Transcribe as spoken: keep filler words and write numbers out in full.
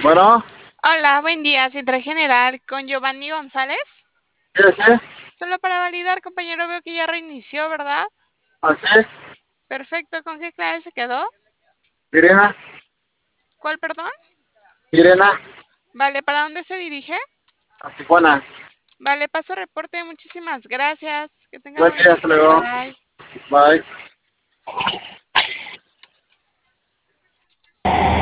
Bueno, Hola, buen día, Central General con Giovanni González. sí, sí, Solo para validar, compañero, veo que ya reinició, ¿verdad? así, Perfecto, ¿con qué clave se quedó? Irena, ¿Cuál, perdón? Irena, Vale, ¿para dónde se dirige? a Tijuana. Vale, paso reporte, muchísimas gracias. Que tenga Buen buen día, día. hasta luego. Bye. Bye.